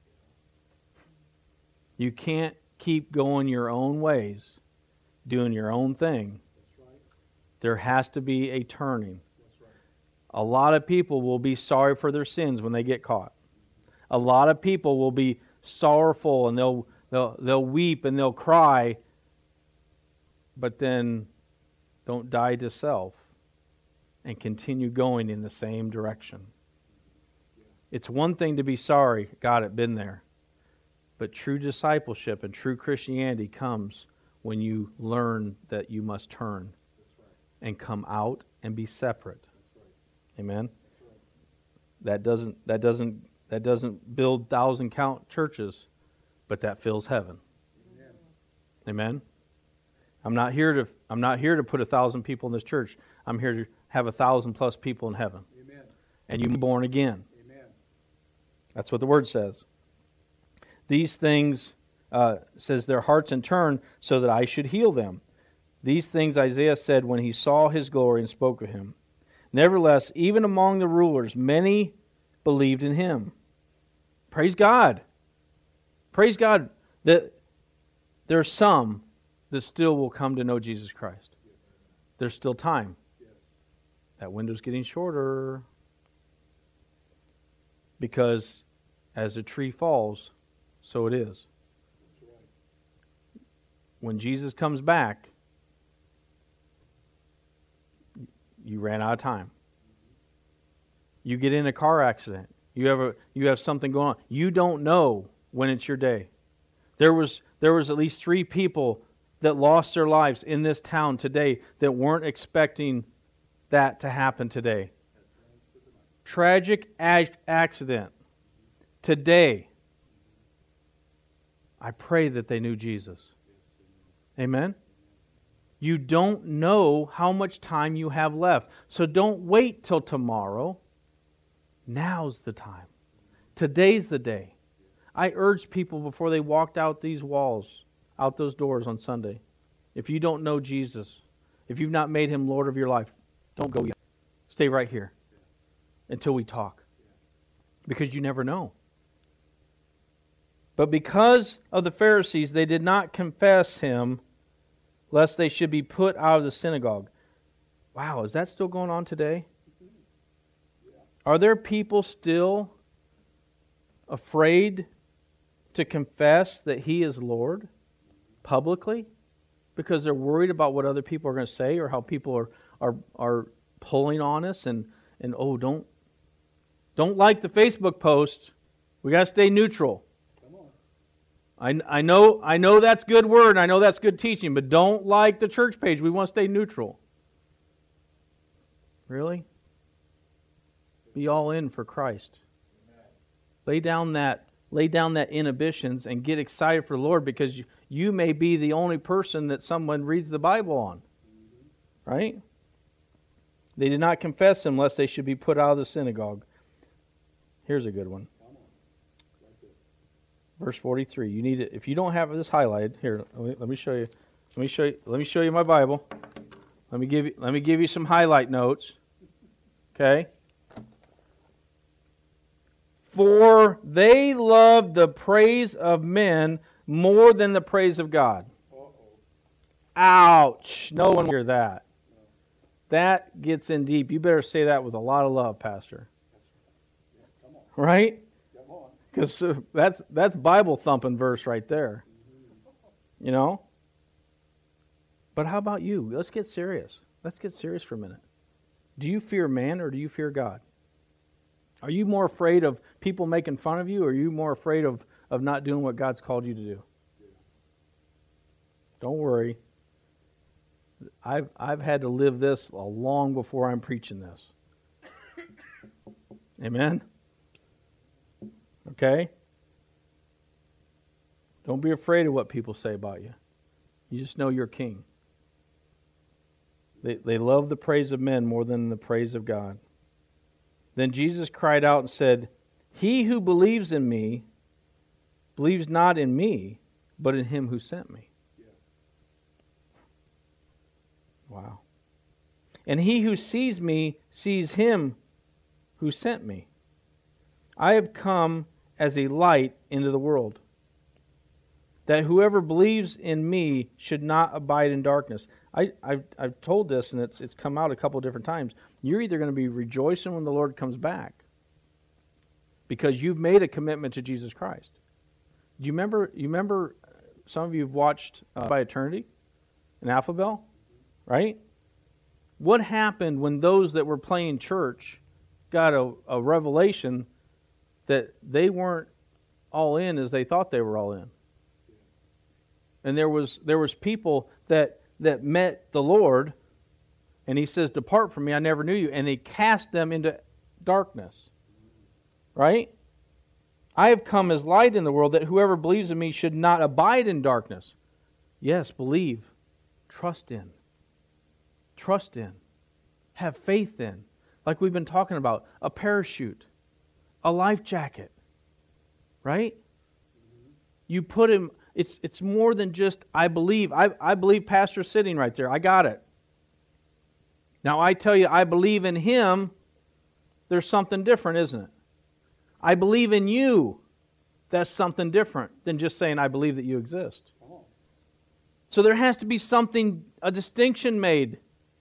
You can't keep going your own ways, doing your own thing. That's right. There has to be a turning. That's right. A lot of people will be sorry for their sins when they get caught. A lot of people will be sorrowful and they'll weep and they'll cry, but then don't die to self and continue going in the same direction. It's one thing to be sorry, got it, been there. But true discipleship and true Christianity comes when you learn that you must turn and come out and be separate. Amen? That doesn't build 1,000-count churches, but that fills heaven. Amen? I'm not here to put 1,000 people in this church. I'm here to have 1,000+ people in heaven. Amen. And you're born again. Amen. That's what the Word says. These things, says their hearts in turn, so that I should heal them. These things Isaiah said when he saw his glory and spoke of him. Nevertheless, even among the rulers, many believed in him. Praise God. Praise God that there are some that still will come to know Jesus Christ. There's still time. That window's getting shorter. Because as a tree falls, so it is. When Jesus comes back, you ran out of time. You get in a car accident. You have something going on. You don't know when it's your day. There was at least 3 people that lost their lives in this town today that weren't expecting that to happen today. Tragic accident. Today, I pray that they knew Jesus. Amen? You don't know how much time you have left. So don't wait till tomorrow. Now's the time. Today's the day. I urge people before they walked out these walls, out those doors on Sunday, if you don't know Jesus, if you've not made Him Lord of your life, don't go yet. Stay right here until we talk. Because you never know. But because of the Pharisees, they did not confess Him, lest they should be put out of the synagogue. Wow, is that still going on today? Are there people still afraid to confess that He is Lord publicly? Because they're worried about what other people are going to say or how people are pulling on us and oh, don't like the Facebook post. We got to stay neutral. I know that's good word, and I know that's good teaching, but don't like the church page. We want to stay neutral. Really? Be all in for Christ. Lay down that inhibitions and get excited for the Lord, because you may be the only person that someone reads the Bible on. Right? They did not confess Him lest they should be put out of the synagogue. Here's a good one. Verse 43. You need it. If you don't have this highlighted, here, let me show you. Let me show you my Bible. Let me give you some highlight notes. Okay? For they love the praise of men more than the praise of God. Ouch. No one will hear that. That gets in deep. You better say that with a lot of love, Pastor. Right? Because that's Bible thumping verse right there. You know? But how about you? Let's get serious. Let's get serious for a minute. Do you fear man or do you fear God? Are you more afraid of people making fun of you, or are you more afraid of not doing what God's called you to do? Don't worry. I've had to live this long before I'm preaching this. Amen? Okay? Don't be afraid of what people say about you. You just know you're king. They love the praise of men more than the praise of God. Then Jesus cried out and said, "He who believes in me believes not in me, but in him who sent me." Wow. "And he who sees me sees him who sent me. I have come as a light into the world, that whoever believes in me should not abide in darkness." I've told this, and it's come out a couple of different times. You're either going to be rejoicing when the Lord comes back because you've made a commitment to Jesus Christ. Do you remember some of you have watched By Eternity in Alphabet, right? What happened when those that were playing church got a revelation that they weren't all in as they thought they were all in? And there was people that met the Lord, and He says, "Depart from me, I never knew you." And He cast them into darkness. Right? "I have come as light in the world, that whoever believes in me should not abide in darkness." Yes, believe. Trust in. Trust in. Have faith in. Like we've been talking about, a parachute, a life jacket. Right? You put him... It's more than just, I believe. I believe Pastor's sitting right there. I got it. Now I tell you, I believe in him. There's something different, isn't it? I believe in you. That's something different than just saying, I believe that you exist. So there has to be something, a distinction made.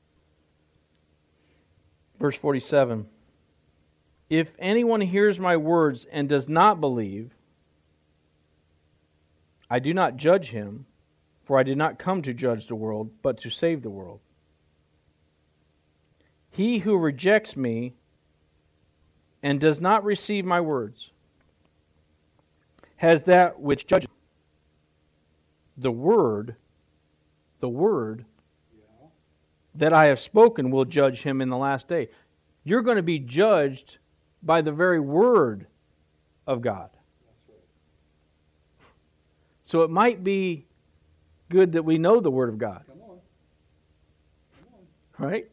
Verse 47. "If anyone hears my words and does not believe, I do not judge him, for I did not come to judge the world, but to save the world. He who rejects me and does not receive my words has that which judges. The word that I have spoken will judge him in the last day." You're going to be judged by the very word of God. So it might be good that we know the Word of God. Come on. Right?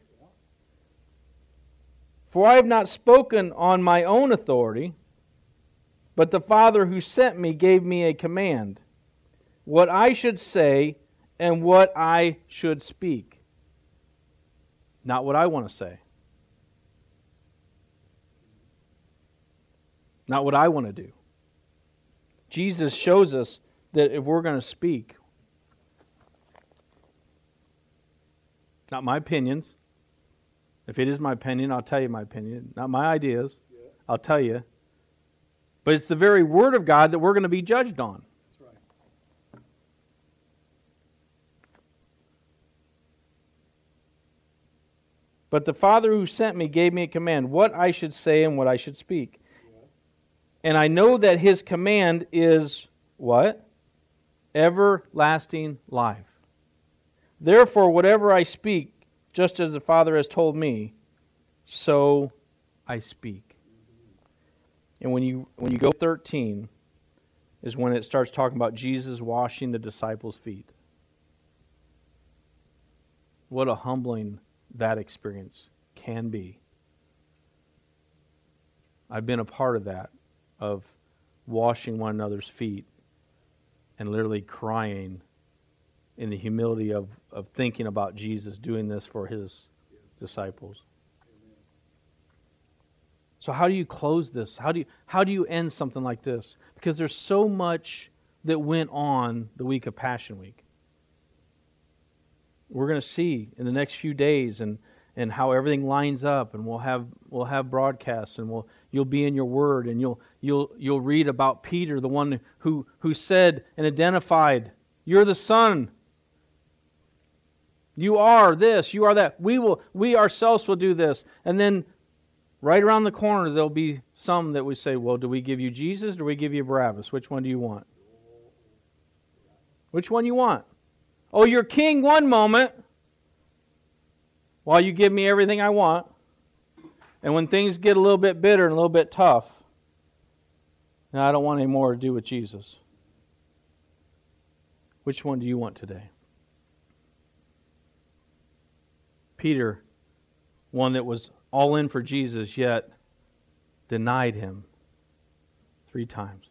"For I have not spoken on my own authority, but the Father who sent me gave me a command, what I should say and what I should speak." Not what I want to say. Not what I want to do. Jesus shows us that if we're going to speak, not my opinions. If it is my opinion, I'll tell you my opinion. Not my ideas. I'll tell you. But it's the very Word of God that we're going to be judged on. That's right. "But the Father who sent me gave me a command, what I should say and what I should speak. And I know that His command is" what? "Everlasting life. Therefore, whatever I speak, just as the Father has told me, so I speak." And when you go 13, is when it starts talking about Jesus washing the disciples' feet. What a humbling that experience can be. I've been a part of that, of washing one another's feet and literally crying in the humility of thinking about Jesus doing this for His disciples. So how do you close this? How do you end something like this? Because there's so much that went on the week of Passion Week. We're going to see in the next few days and how everything lines up, and we'll have broadcasts, and you'll be in your Word, and you'll read about Peter, the one who said and identified, "You're the Son." You are this, you are that. We ourselves will do this. And then right around the corner there'll be some that we say, well, do we give you Jesus or do we give you Barabbas? Which one do you want? Which one you want? Oh, you're king one moment while you give me everything I want. And when things get a little bit bitter and a little bit tough, then I don't want any more to do with Jesus. Which one do you want today? Peter, one that was all in for Jesus, yet denied Him 3 times.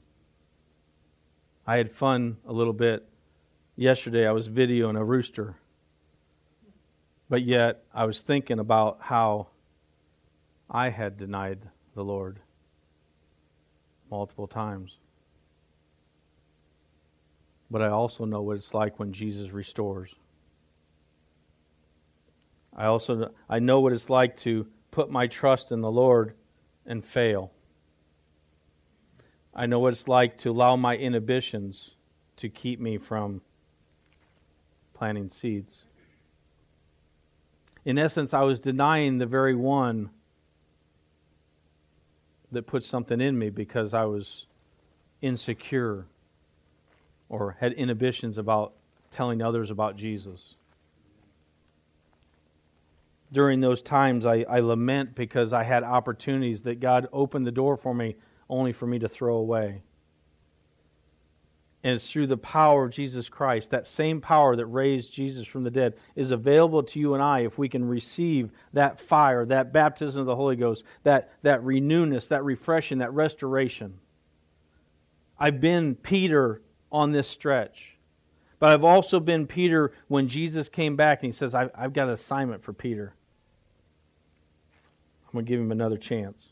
I had fun a little bit. Yesterday I was videoing a rooster. But yet I was thinking about how I had denied the Lord multiple times. But I also know what it's like when Jesus restores. I know what it's like to put my trust in the Lord and fail. I know what it's like to allow my inhibitions to keep me from planting seeds. In essence, I was denying the very one that put something in me because I was insecure or had inhibitions about telling others about Jesus. During those times, I lament because I had opportunities that God opened the door for me only for me to throw away. And it's through the power of Jesus Christ, that same power that raised Jesus from the dead, is available to you and I if we can receive that fire, that baptism of the Holy Ghost, that renewness, that refreshing, that restoration. I've been Peter on this stretch. But I've also been Peter when Jesus came back and He says, I've got an assignment for Peter. I'm going to give him another chance.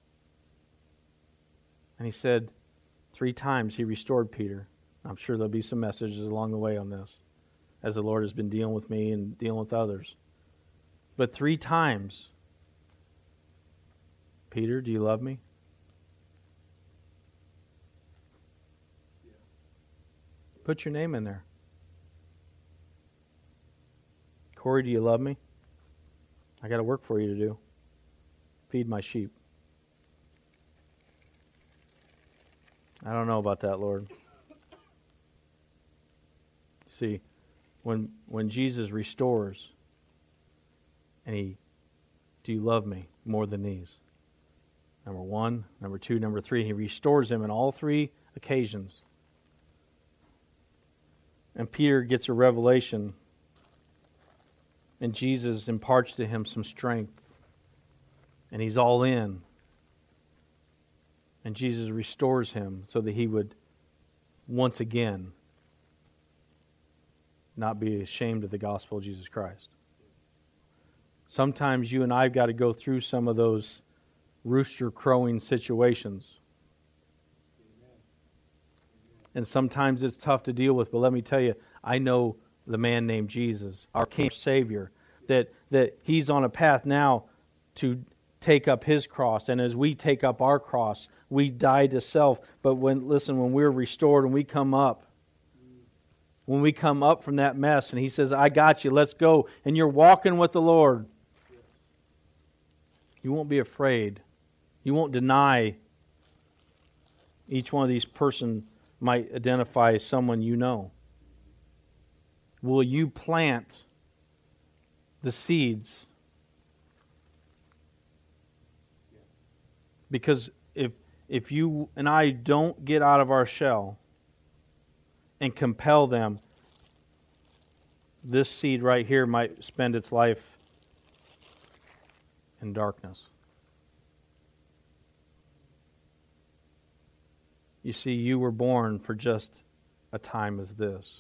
And He said 3 times He restored Peter. I'm sure there'll be some messages along the way on this, as the Lord has been dealing with me and dealing with others. But 3 times, Peter, do you love me? Put your name in there. Corey, do you love me? I got a work for you to do. Feed my sheep. I don't know about that, Lord. See, when Jesus restores, and do you love me more than these? Number 1, number 2, number 3. He restores him in all 3 occasions. And Peter gets a revelation, and Jesus imparts to him some strength. And he's all in. And Jesus restores him so that he would once again not be ashamed of the gospel of Jesus Christ. Sometimes you and I have got to go through some of those rooster crowing situations. And sometimes it's tough to deal with, but let me tell you, I know the man named Jesus, our King Savior, that He's on a path now to take up His cross. And as we take up our cross, we die to self. But when we're restored and we come up, when we come up from that mess and He says, I got you, let's go, and you're walking with the Lord, you won't be afraid. You won't deny. Each one of these person might identify as someone you know. Will you plant the seeds? Because if you and I don't get out of our shell and compel them, this seed right here might spend its life in darkness. You see, you were born for just a time as this.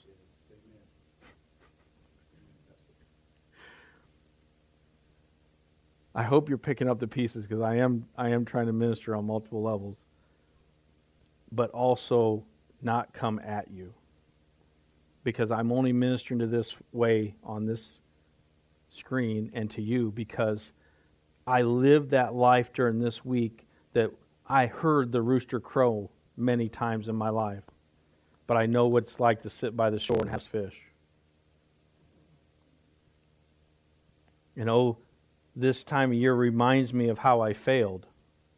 I hope you're picking up the pieces, because I am trying to minister on multiple levels, but also not come at you, because I'm only ministering to this way on this screen and to you because I lived that life during this week, that I heard the rooster crow many times in my life, but I know what it's like to sit by the shore and have fish. And oh, this time of year reminds me of how I failed.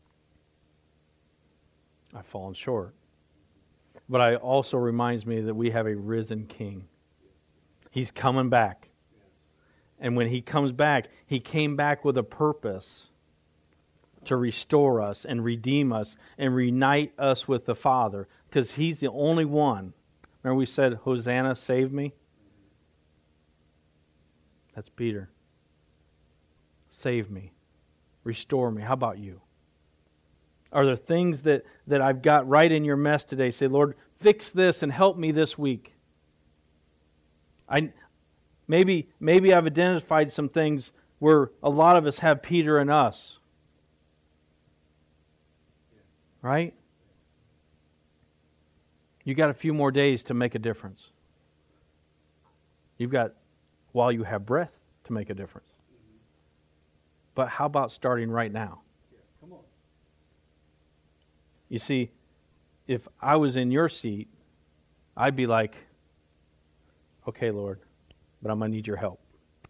I've fallen short. But it also reminds me that we have a risen King. He's coming back. And when He comes back, He came back with a purpose to restore us and redeem us and reunite us with the Father, because He's the only one. Remember we said, Hosanna, save me? That's Peter. Save me. Restore me. How about you? Are there things that I've got right in your mess today? Say, Lord, fix this and help me this week. Maybe I've identified some things where a lot of us have Peter in us. Right? You got a few more days to make a difference. You've got, while you have breath, to make a difference. But how about starting right now? Come on. You see, if I was in your seat, I'd be like, okay, Lord, but I'm going to need your help.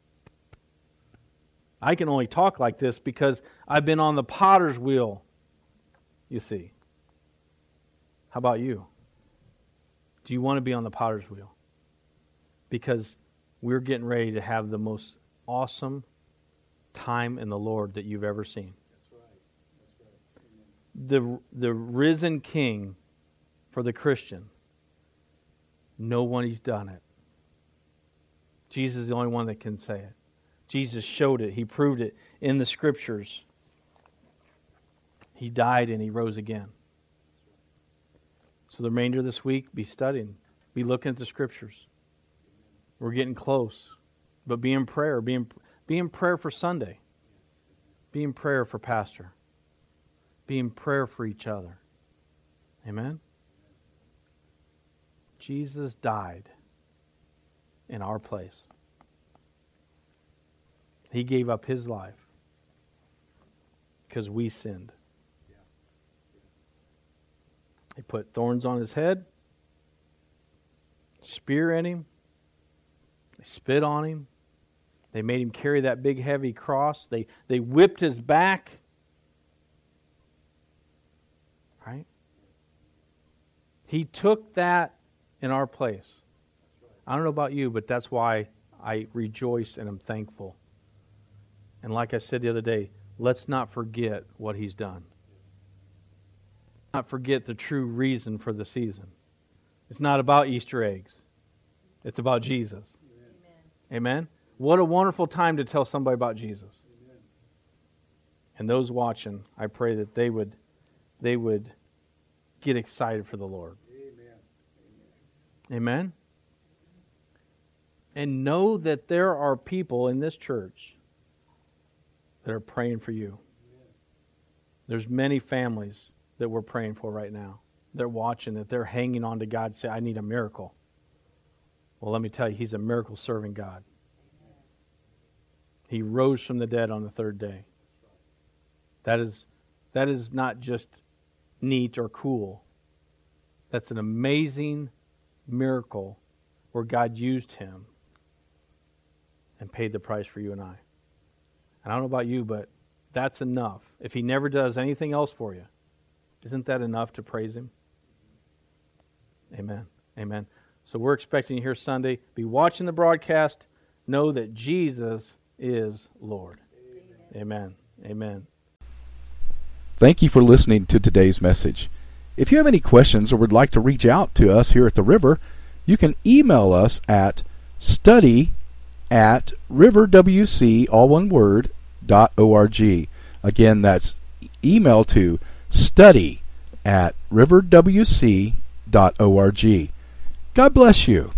I can only talk like this because I've been on the potter's wheel, you see. How about you? Do you want to be on the potter's wheel? Because we're getting ready to have the most awesome time in the Lord that you've ever seen. That's right. The risen King for the Christian. No one He's done it. Jesus is the only one that can say it. Jesus showed it. He proved it in the Scriptures. He died and He rose again. So the remainder of this week, be studying. Be looking at the Scriptures. We're getting close. But be in prayer. Be in prayer for Sunday. Be in prayer for Pastor. Be in prayer for each other. Amen? Jesus died in our place. He gave up His life because we sinned. They put thorns on His head, spear in Him, they spit on Him, they made Him carry that big heavy cross, they whipped His back. Right? He took that in our place. I don't know about you, but that's why I rejoice and am thankful. And like I said the other day, let's not forget what He's done. Not forget the true reason for the season. It's not about Easter eggs. It's about Jesus. Amen? Amen? What a wonderful time to tell somebody about Jesus. Amen. And those watching, I pray that they would get excited for the Lord. Amen. Amen? And know that there are people in this church that are praying for you. There's many families that we're praying for right now. They're watching it. They're hanging on to God and say, I need a miracle. Well, let me tell you, He's a miracle-serving God. He rose from the dead on the third day. That is not just neat or cool. That's an amazing miracle where God used Him and paid the price for you and I. And I don't know about you, but that's enough. If He never does anything else for you, isn't that enough to praise Him? Amen. Amen. So we're expecting you here Sunday. Be watching the broadcast. Know that Jesus is Lord. Amen. Amen. Thank you for listening to today's message. If you have any questions or would like to reach out to us here at the River, you can email us at study@riverwc, all one word, .org. Again, that's email to study@riverwc.org. God bless you.